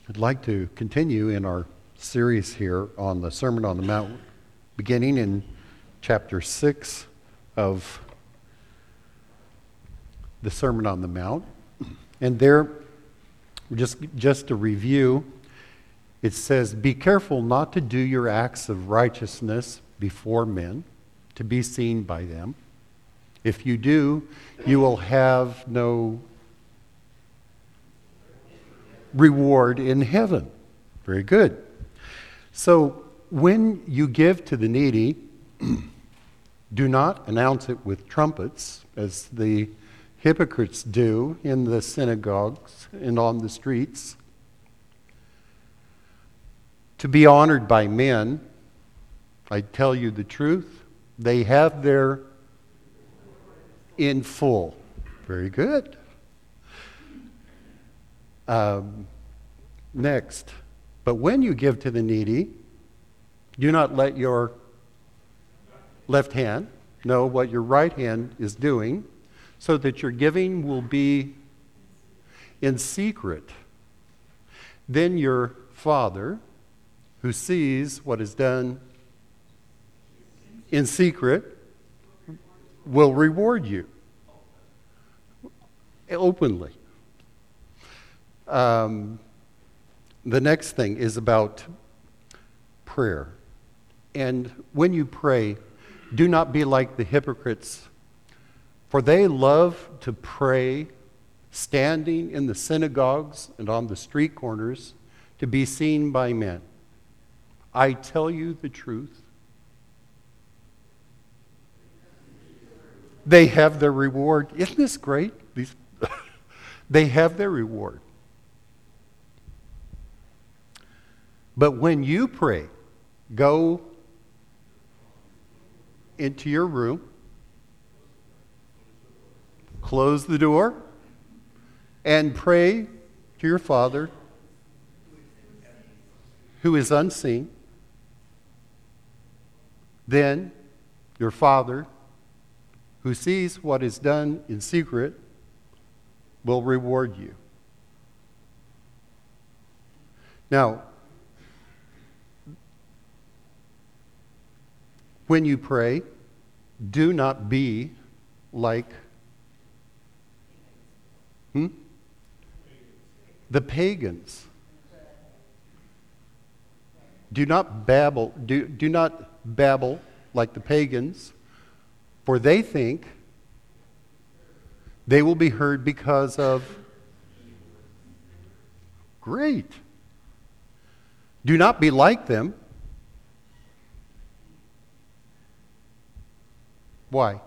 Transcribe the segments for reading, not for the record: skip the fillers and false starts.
I'd like to continue in our series here on the Sermon on the Mount, beginning in chapter 6 of the Sermon on the Mount. And there, just to review, it says, "Be careful not to do your acts of righteousness before men, to be seen by them. If you do, you will have no reward in heaven." Very good. So when you give to the needy, do not announce it with trumpets, as the hypocrites do in the synagogues and on the streets, to be honored by men. I tell you the truth, they have their in full. Very good. Next, but when you give to the needy, do not let your left hand know what your right hand is doing, so that your giving will be in secret. Then your Father, who sees what is done in secret, will reward you openly. The next thing is about prayer. And when you pray, do not be like the hypocrites, for they love to pray standing in the synagogues and on the street corners to be seen by men. I tell you the truth, they have their reward. Isn't this great? They have their reward. But when you pray, go into your room, close the door, and pray to your Father who is unseen. Then your Father, who sees what is done in secret, will reward you. Now, when you pray, do not be like the pagans. Do not babble. Do not babble like the pagans, for they think they will be heard because of great. Do not be like them. Why?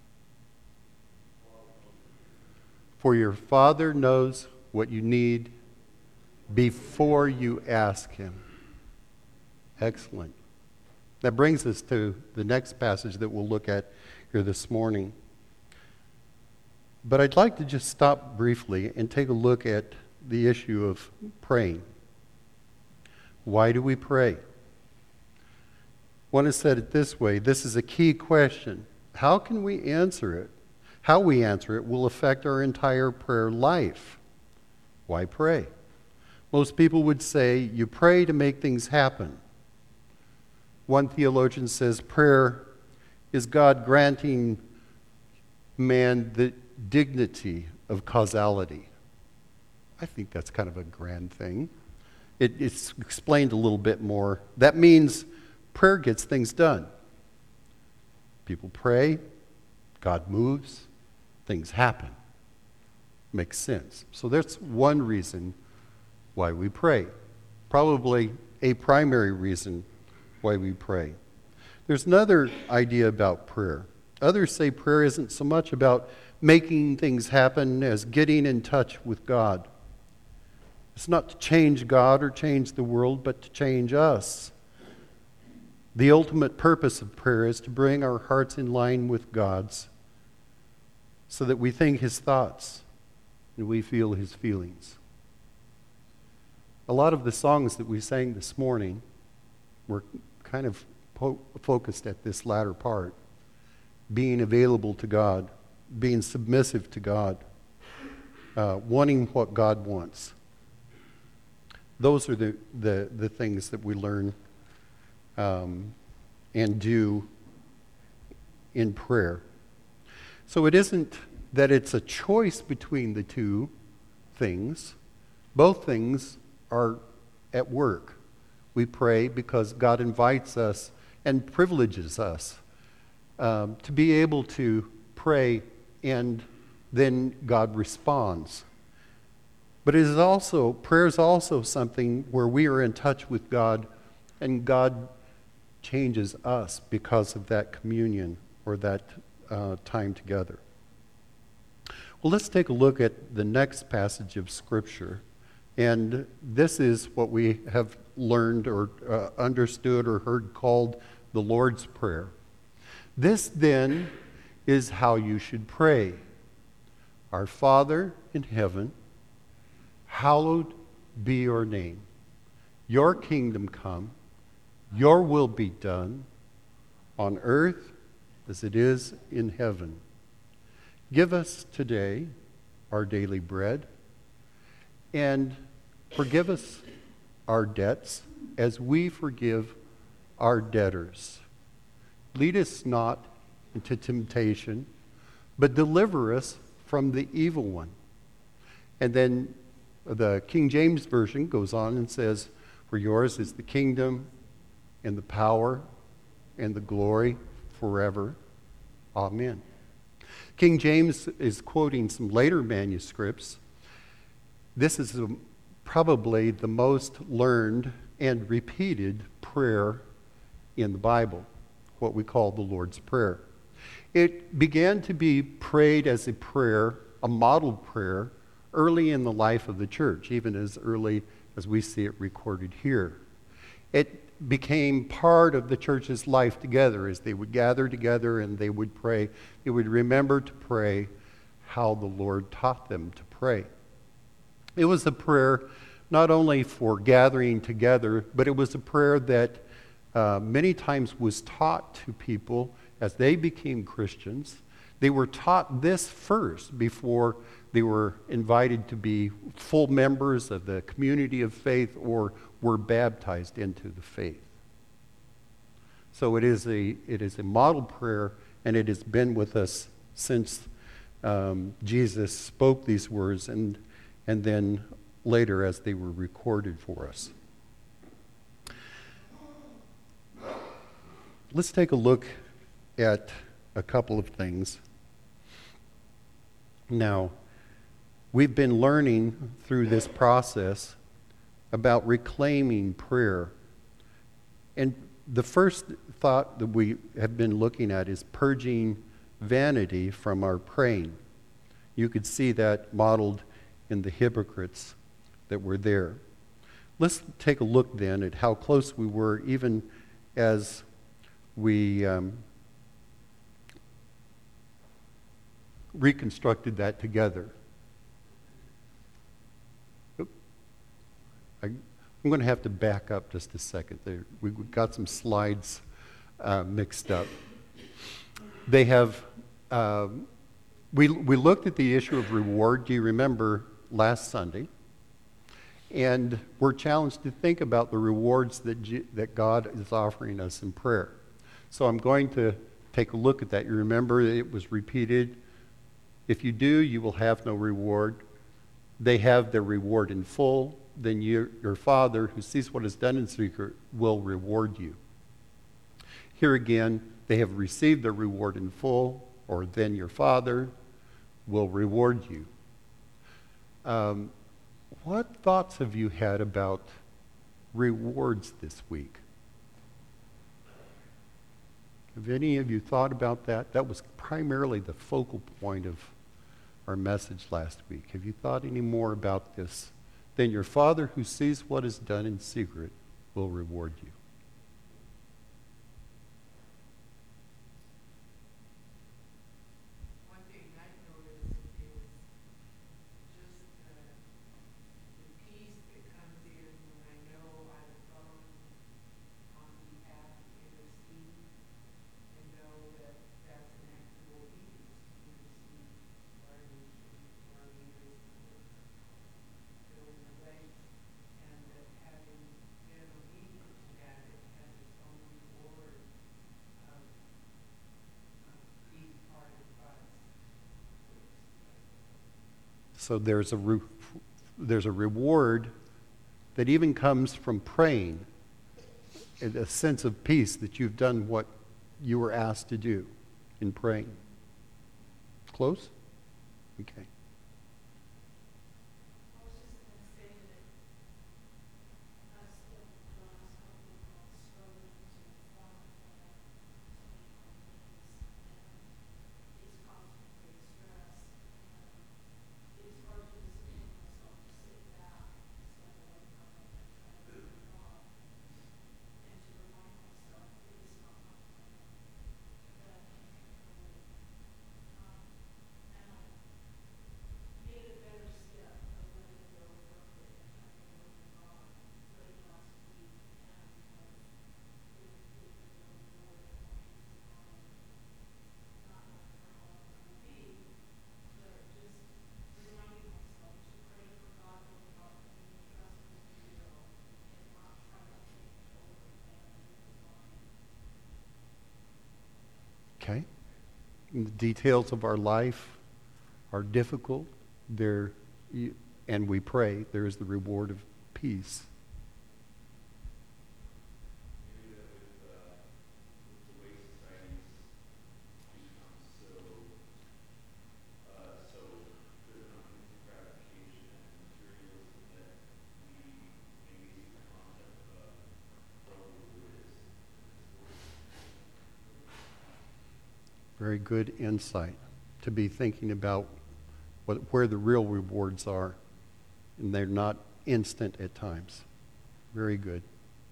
For your Father knows what you need before you ask Him. Excellent. That brings us to the next passage that we'll look at here this morning. But I'd like to just stop briefly and take a look at the issue of praying. Why do we pray? One has said it this way: this is a key question. How can we answer it? How we answer it will affect our entire prayer life. Why pray? Most people would say you pray to make things happen. One theologian says prayer is God granting man the dignity of causality. I think that's kind of a grand thing. It's explained a little bit more. That means prayer gets things done. People pray, God moves, things happen. Makes sense. So that's one reason why we pray. Probably a primary reason why we pray. There's another idea about prayer. Others say prayer isn't so much about making things happen as getting in touch with God. It's not to change God or change the world, but to change us. The ultimate purpose of prayer is to bring our hearts in line with God's, so that we think His thoughts and we feel His feelings. A lot of the songs that we sang this morning were kind of focused at this latter part, being available to God, being submissive to God, wanting what God wants. Those are the things that we learn and do in prayer. So it isn't that it's a choice between the two things. Both things are at work. We pray because God invites us and privileges us to be able to pray, and then God responds. But it is also, prayer is also something where we are in touch with God, and God changes us because of that communion or that time together. Well, let's take a look at the next passage of Scripture. And this is what we have learned or understood or heard called the Lord's Prayer. This then is how you should pray. Our Father in heaven, hallowed be your name. Your kingdom come, your will be done on earth as it is in heaven. Give us today our daily bread, and forgive us our debts as we forgive our debtors. Lead us not into temptation, but deliver us from the evil one. And then the King James Version goes on and says, for yours is the kingdom and the power and the glory forever. Amen. King James is quoting some later manuscripts. This is probably the most learned and repeated prayer in the Bible, what we call the Lord's Prayer. It began to be prayed as a prayer, a model prayer, early in the life of the church, even as early as we see it recorded here. It became part of the church's life together as they would gather together and they would pray. They would remember to pray how the Lord taught them to pray. It was a prayer not only for gathering together, but it was a prayer that many times was taught to people as they became Christians. They were taught this first before they were invited to be full members of the community of faith or were baptized into the faith. So it is a model prayer, and it has been with us since Jesus spoke these words and then later as they were recorded for us. Let's take a look at a couple of things. Now, we've been learning through this process about reclaiming prayer. And the first thought that we have been looking at is purging vanity from our praying. You could see that modeled in the hypocrites that were there. Let's take a look then at how close we were even as we reconstructed that together. I'm going to have to back up just a second. We got some slides mixed up. They have, we looked at the issue of reward, do you remember, last Sunday? And we're challenged to think about the rewards that God is offering us in prayer. So I'm going to take a look at that. You remember it was repeated. If you do, you will have no reward. They have their reward in full. Then your Father, who sees what is done in secret, will reward you. Here again, they have received their reward in full, or then your Father will reward you. What thoughts have you had about rewards this week? Have any of you thought about that? That was primarily the focal point of our message last week. Have you thought any more about this? Then your Father who sees what is done in secret will reward you. One thing I noticed is just the peace that comes in when I know I've gone on behalf to intercede and know that that's an act of obedience to intercede for our nation, for our leaders, for filling the ranks, and that So there's a reward that even comes from praying, and a sense of peace that you've done what you were asked to do in praying. Close? Okay. Okay. And the details of our life are difficult. And we pray. There is the reward of peace. Very good insight to be thinking about where the real rewards are, and they're not instant at times. Very good.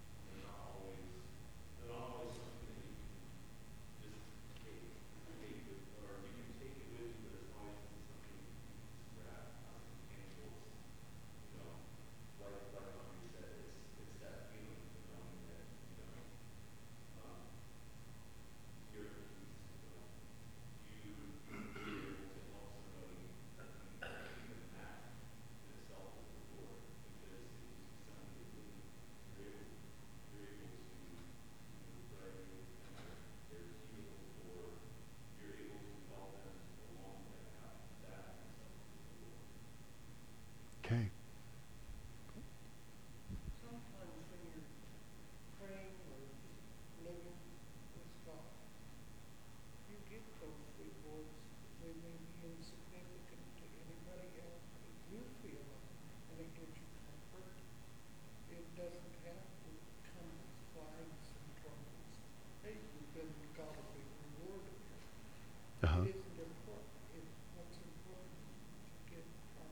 Okay. Sometimes when you're praying or just living with God, you get those rewards. They may be insignificant to anybody else, but you feel them, and it gives you comfort. It doesn't have to come with flags and trumpets. Hey, you've been got a big reward here. Uh-huh. It isn't important. What's important is what you get from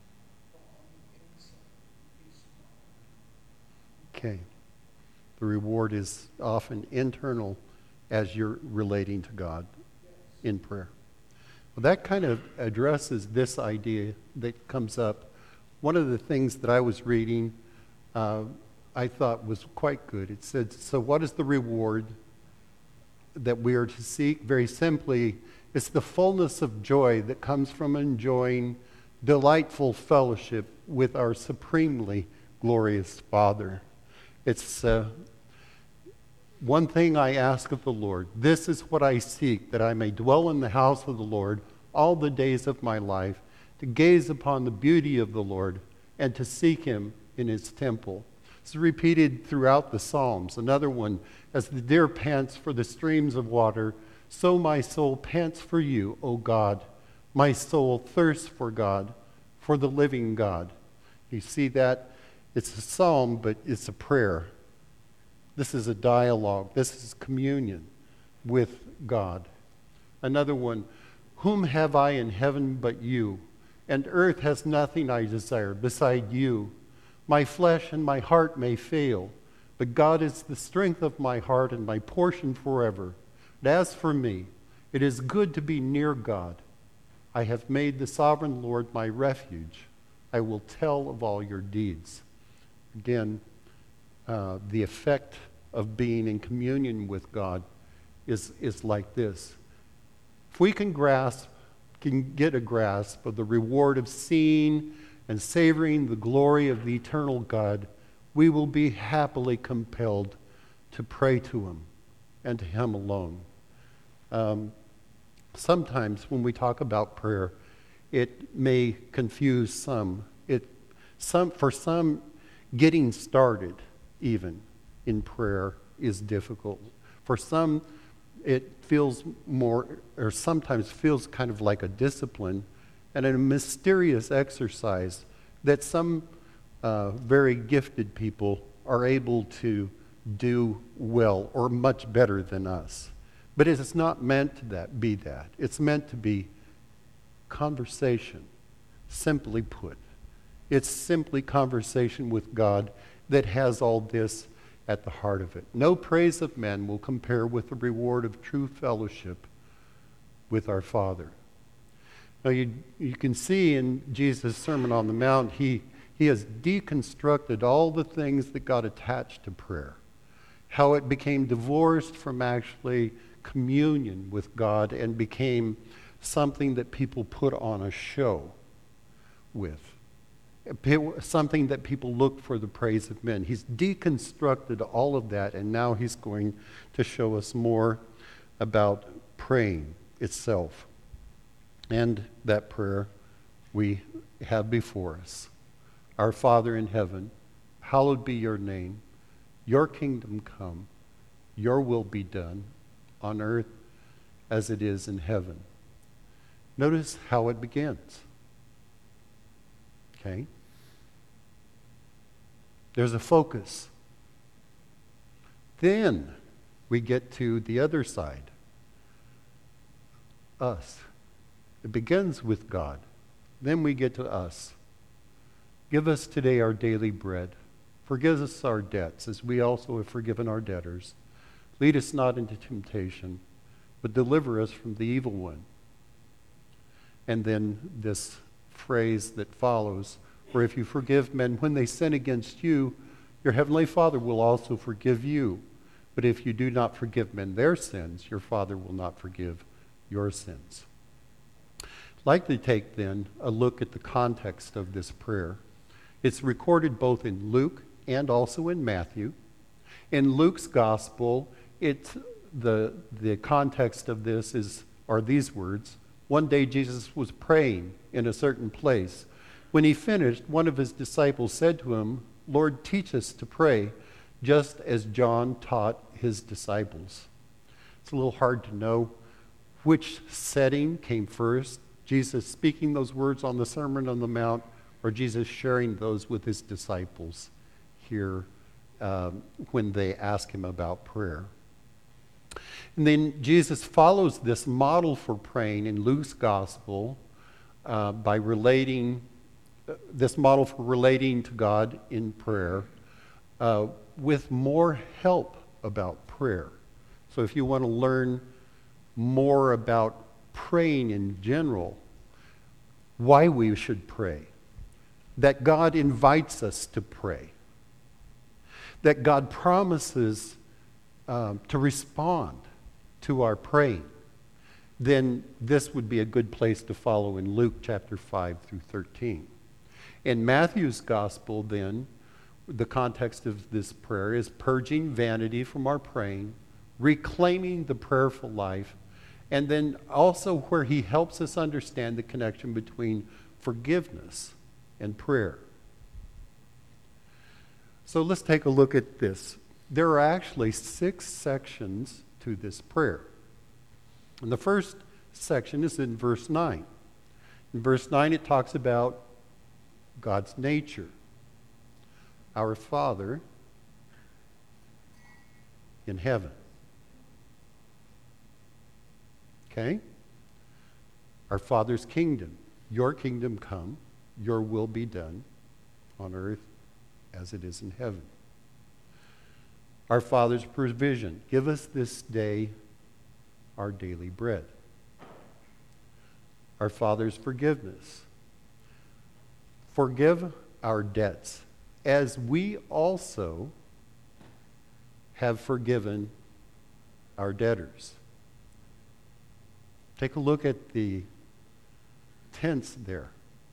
the inside, peace of mind. Okay. The reward is often internal as you're relating to God in prayer. Well, that kind of addresses this idea that comes up. One of the things that I was reading I thought was quite good. It said, so what is the reward that we are to seek? Very simply, it's the fullness of joy that comes from enjoying delightful fellowship with our supremely glorious Father. It's one thing I ask of the Lord. This is what I seek, that I may dwell in the house of the Lord all the days of my life, to gaze upon the beauty of the Lord and to seek him in his temple. It's repeated throughout the Psalms. Another one, as the deer pants for the streams of water, so my soul pants for you, O God. My soul thirsts for God, for the living God. You see that? It's a psalm, but it's a prayer. This is a dialogue. This is communion with God. Another one, whom have I in heaven but you? And earth has nothing I desire beside you. My flesh and my heart may fail, but God is the strength of my heart and my portion forever. And as for me, it is good to be near God. I have made the sovereign Lord my refuge. I will tell of all your deeds. Again, the effect of being in communion with God is like this. If we can get a grasp of the reward of seeing and savoring the glory of the eternal God, we will be happily compelled to pray to him and to him alone. Sometimes when we talk about prayer, it may confuse some. For some, getting started even in prayer is difficult. For some, it feels more, or sometimes feels kind of like a discipline and a mysterious exercise that some very gifted people are able to do well or much better than us. But it is not meant to be that. It's meant to be conversation, simply put. It's simply conversation with God that has all this at the heart of it. No praise of men will compare with the reward of true fellowship with our Father. Now you can see in Jesus' Sermon on the Mount, he has deconstructed all the things that got attached to prayer. How it became divorced from actually communion with God and became something that people put on a show with. Something that people look for the praise of men. He's deconstructed all of that, and now he's going to show us more about praying itself. And that prayer we have before us. Our Father in heaven, hallowed be your name. Your kingdom come. Your will be done on earth as it is in heaven. Notice how it begins. Okay? There's a focus. Then we get to the other side. Us. It begins with God. Then we get to us. Give us today our daily bread. Forgive us our debts, as we also have forgiven our debtors. Lead us not into temptation, but deliver us from the evil one. And then this phrase that follows, for if you forgive men when they sin against you, your heavenly Father will also forgive you. But if you do not forgive men their sins, your Father will not forgive your sins. I'd like to take then a look at the context of this prayer. It's recorded both in Luke and also in Matthew. In Luke's gospel, the context of this are these words. One day Jesus was praying in a certain place. When he finished, one of his disciples said to him, Lord, teach us to pray, just as John taught his disciples. It's a little hard to know which setting came first, Jesus speaking those words on the Sermon on the Mount, or Jesus sharing those with his disciples here when they ask him about prayer. And then Jesus follows this model for praying in Luke's gospel by relating this model for relating to God in prayer with more help about prayer. So if you want to learn more about praying in general, why we should pray, that God invites us to pray, that God promises to respond to our praying, then this would be a good place to follow in Luke chapter 5 through 13. In Matthew's gospel, then, the context of this prayer is purging vanity from our praying, reclaiming the prayerful life, and then also where he helps us understand the connection between forgiveness and prayer. So let's take a look at this. There are actually 6 sections to this prayer. And the first section is in verse 9. In verse 9 it talks about God's nature. Our Father in heaven. Okay? Our Father's kingdom. Your kingdom come, your will be done on earth as it is in heaven. Our Father's provision. Give us this day our daily bread. Our Father's forgiveness. Forgive our debts as we also have forgiven our debtors. Take a look at the tense there.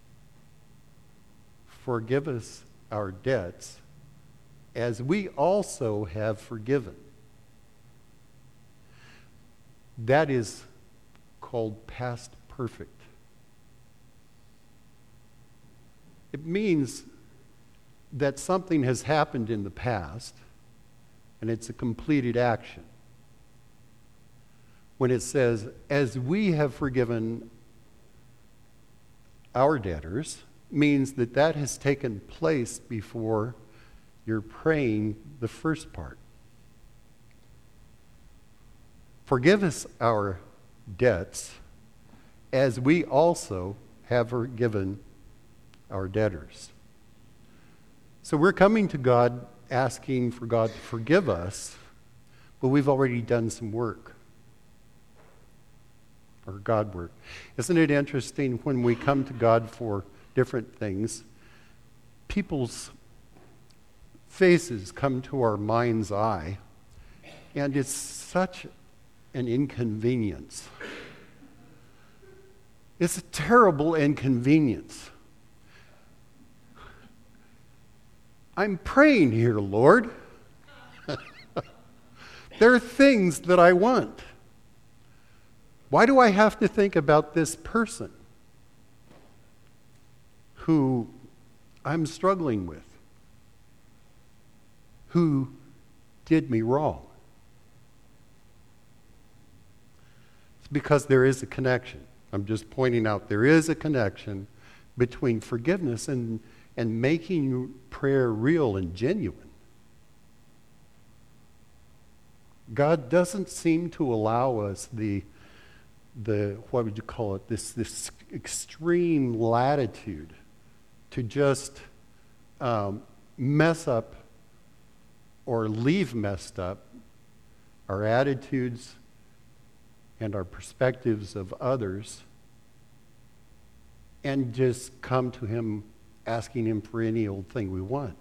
Forgive us our debts as we also have forgiven. That is called past perfect. It means that something has happened in the past, and it's a completed action. When it says, as we have forgiven our debtors, means that that has taken place before you're praying the first part. Forgive us our debts, as we also have forgiven our debtors. So we're coming to God asking for God to forgive us, but we've already done some work. Or God work. Isn't it interesting when we come to God for different things, people's faces come to our mind's eye, and it's such an inconvenience. It's a terrible inconvenience. I'm praying here, Lord. There are things that I want. Why do I have to think about this person who I'm struggling with, who did me wrong? It's because there is a connection. I'm just pointing out there is a connection between forgiveness and making prayer real and genuine. God doesn't seem to allow us the what would you call it, this extreme latitude to just mess up or leave messed up our attitudes and our perspectives of others and just come to him asking him for any old thing we want.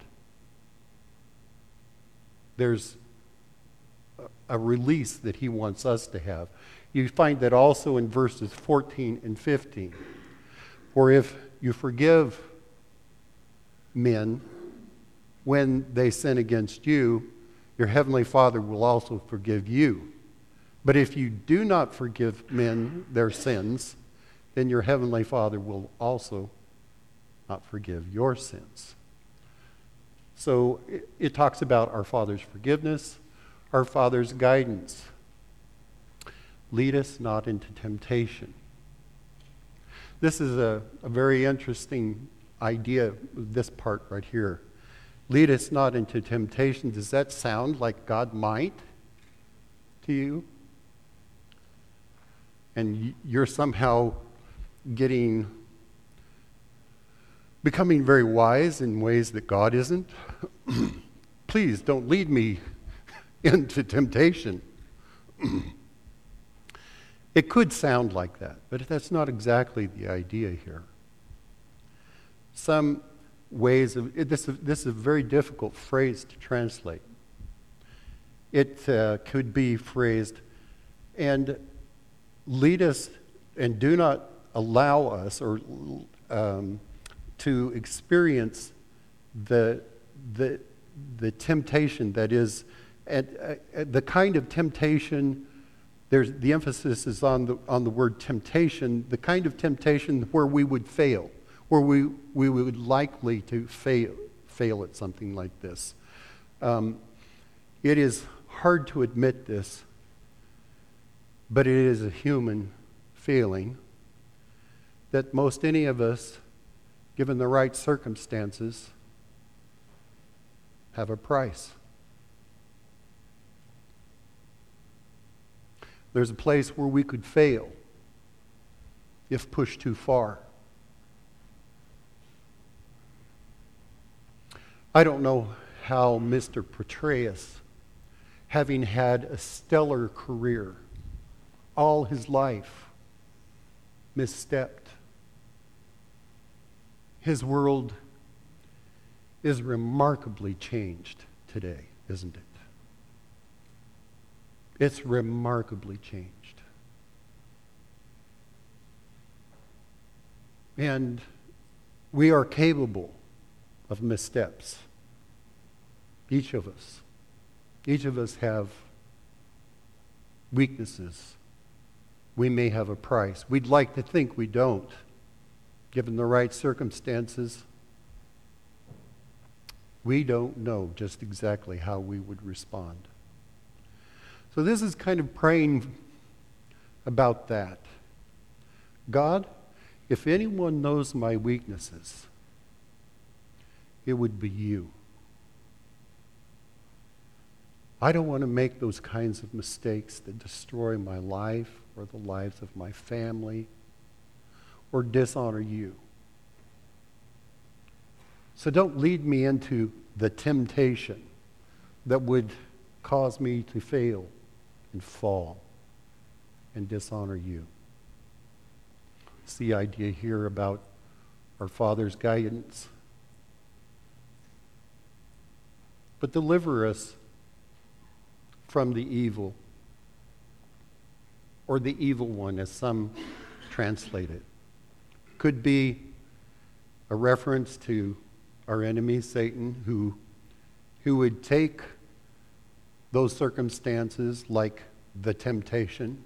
There's a release that he wants us to have. You find that also in verses 14 and 15. For if you forgive men when they sin against you, your heavenly Father will also forgive you. But if you do not forgive men their sins, then your heavenly Father will also not forgive your sins. So it talks about our Father's forgiveness, our Father's guidance. Lead us not into temptation. This is a very interesting idea, this part right here. Lead us not into temptation. Does that sound like God might to you? And you're somehow becoming very wise in ways that God isn't? Please don't lead me into temptation. It could sound like that, but that's not exactly the idea here. Some ways of this is a very difficult phrase to translate. It could be phrased, and lead us and do not allow us or to experience the temptation that is the kind of temptation. The emphasis is on the word temptation, the kind of temptation where we would fail, where we would likely to fail at something like this. It is hard to admit this, but it is a human feeling that most any of us, given the right circumstances, have a price. There's a place where we could fail if pushed too far. I don't know how Mr. Petraeus, having had a stellar career all his life, misstepped. His world is remarkably changed today, isn't it? It's remarkably changed. And we are capable of missteps. Each of us. Each of us have weaknesses. We may have a price. We'd like to think we don't. Given the right circumstances, We don't know just exactly how we would respond. So this is kind of praying about that. God, if anyone knows my weaknesses, it would be you. I don't want to make those kinds of mistakes that destroy my life or the lives of my family or dishonor you. So don't lead me into the temptation that would cause me to fail and fall and dishonor you. It's the idea here about our Father's guidance. But deliver us from the evil, or the evil one, as some translate it. Could be a reference to our enemy, Satan, who would take those circumstances like the temptation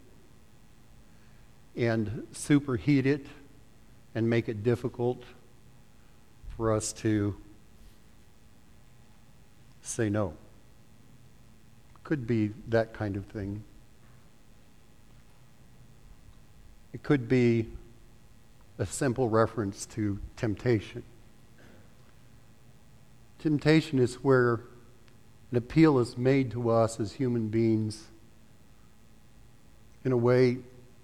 and superheat it and make it difficult for us to say no. Could be that kind of thing. It could be a simple reference to temptation. Temptation is where an appeal is made to us as human beings in a way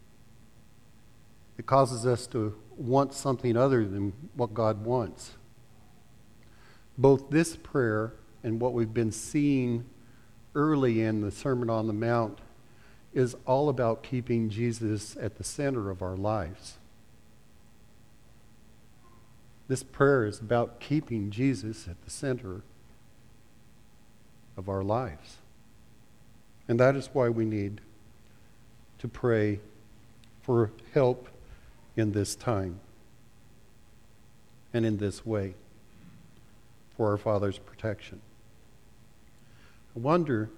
that causes us to want something other than what God wants. Both this prayer and what we've been seeing early in the Sermon on the Mount is all about keeping Jesus at the center of our lives. This prayer is about keeping Jesus at the center of our lives. And that is why we need to pray for help in this time and in this way for our Father's protection. I wonder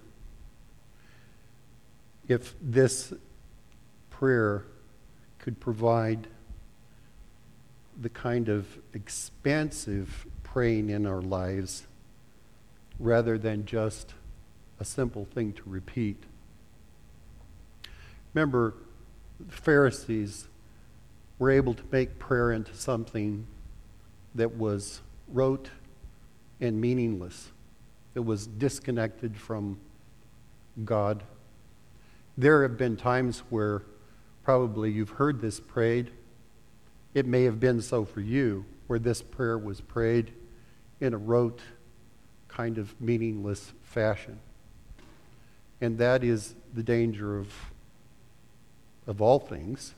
if this prayer could provide the kind of expansive praying in our lives rather than just a simple thing to repeat. Remember, the Pharisees were able to make prayer into something that was rote and meaningless. It was disconnected from God. There have been times where probably you've heard this prayed. It may have been so for you, where this prayer was prayed in a rote, kind of meaningless fashion. And that is the danger of all things.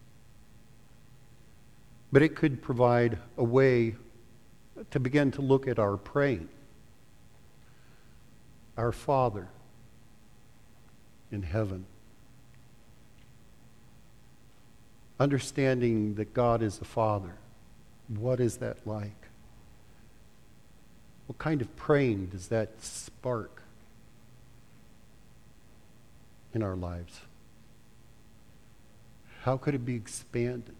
But it could provide a way to begin to look at our praying. Our Father in heaven. Understanding that God is a Father. What is that like? What kind of praying does that spark in our lives? How could it be expanded?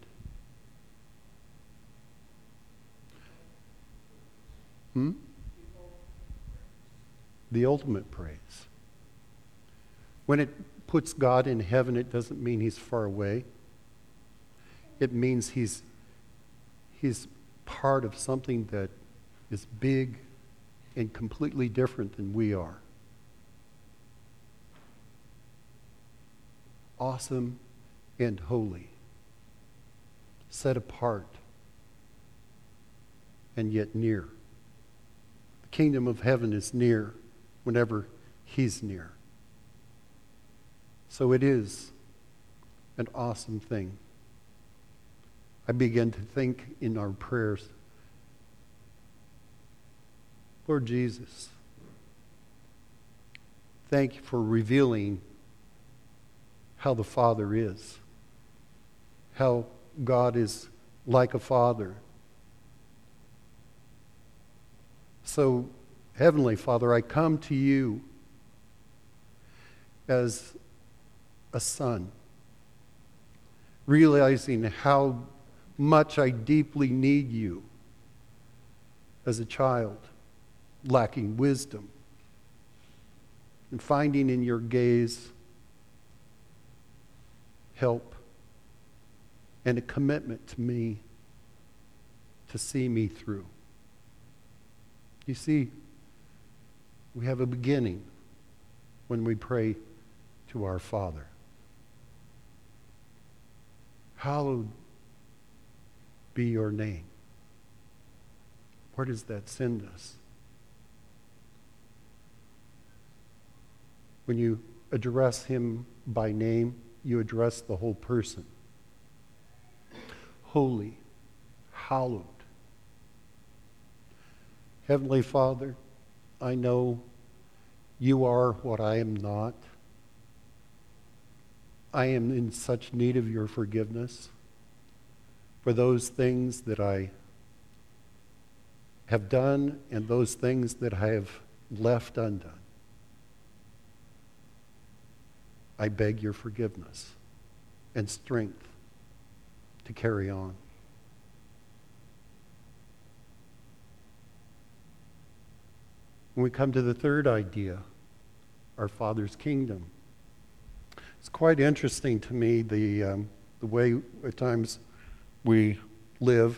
The ultimate praise. When it puts God in heaven, it doesn't mean he's far away. It means he's part of something that is big and completely different than we are. Awesome and holy. Set apart and yet near. The kingdom of heaven is near whenever he's near. So it is an awesome thing. I begin to think in our prayers, Lord Jesus, thank you for revealing how the Father is, how God is like a father. So, Heavenly Father, I come to you as a son, realizing how much I deeply need you as a child. lacking wisdom, and finding in your gaze help and a commitment to me to see me through. You see, we have a beginning when we pray to our Father. Hallowed be your name. Where does that send us? When you address him by name, you address the whole person. Holy, hallowed. Heavenly Father, I know you are what I am not. I am in such need of your forgiveness for those things that I have done and those things that I have left undone. I beg your forgiveness and strength to carry on. When we come to the third idea, our Father's kingdom, it's quite interesting to me the way at times we live.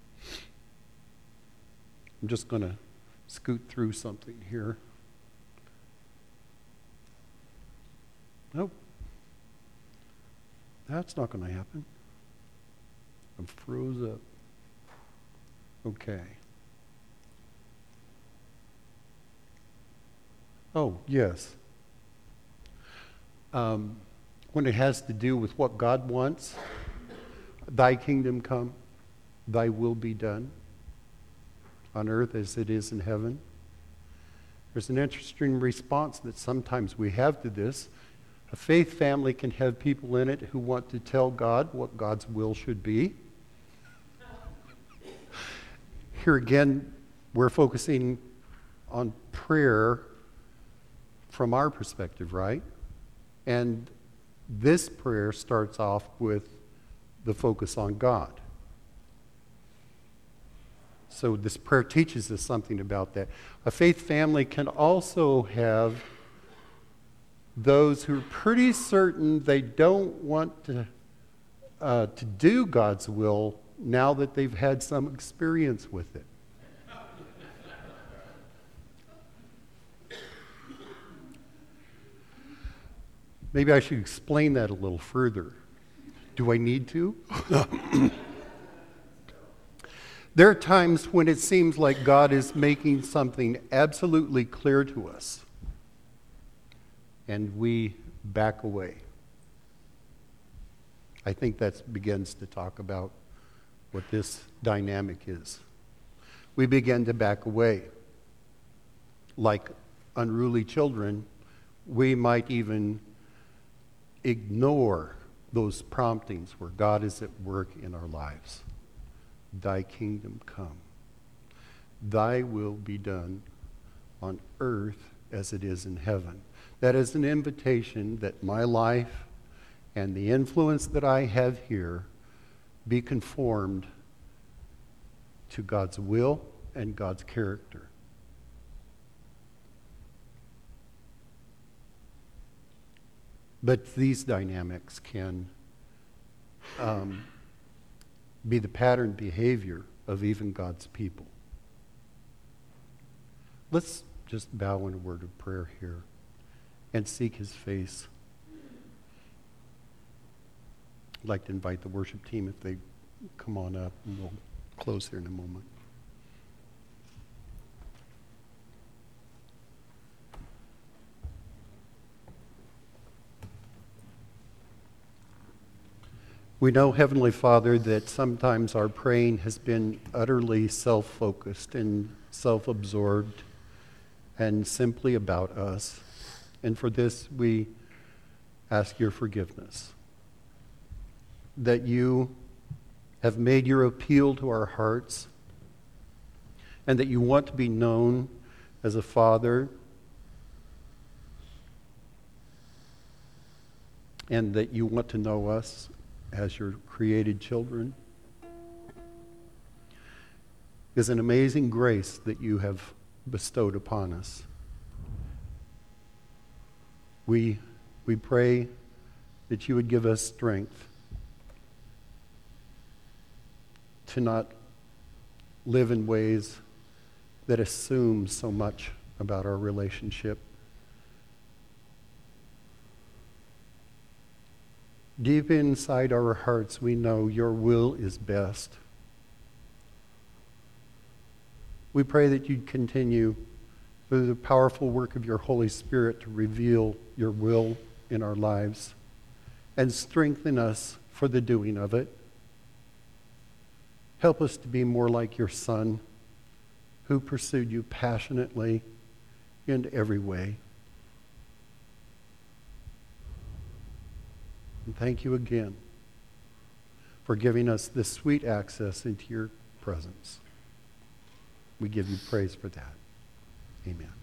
I'm just going to scoot through something here. Nope. That's not going to happen. I'm froze up. Okay. Oh, yes. When it has to do with what God wants, thy kingdom come, thy will be done on earth as it is in heaven. There's an interesting response that sometimes we have to this. A faith family can have people in it who want to tell God what God's will should be. Here again, we're focusing on prayer from our perspective, right? And this prayer starts off with the focus on God. So this prayer teaches us something about that. A faith family can also have those who are pretty certain they don't want to do God's will now that they've had some experience with it. Maybe I should explain that a little further. Do I need to? There are times when it seems like God is making something absolutely clear to us, and we back away. I think that begins to talk about what this dynamic is. We begin to back away. Like unruly children, we might even ignore those promptings where God is at work in our lives. Thy kingdom come. Thy will be done on earth as it is in heaven. That is an invitation that my life and the influence that I have here be conformed to God's will and God's character. But these dynamics can be the pattern behavior of even God's people. Let's just bow in a word of prayer here and seek his face. I'd like to invite the worship team if they come on up, and we'll close here in a moment. We know, Heavenly Father, that sometimes our praying has been utterly self-focused and self-absorbed and simply about us. And for this, we ask your forgiveness. That you have made your appeal to our hearts, and that you want to be known as a Father, and that you want to know us as your created children. It is an amazing grace that you have bestowed upon us. We pray that you would give us strength to not live in ways that assume so much about our relationship. Deep inside our hearts, we know your will is best. We pray that you'd continue through the powerful work of your Holy Spirit to reveal your will in our lives and strengthen us for the doing of it. Help us to be more like your Son, who pursued you passionately in every way. And thank you again for giving us this sweet access into your presence. We give you praise for that. Amen.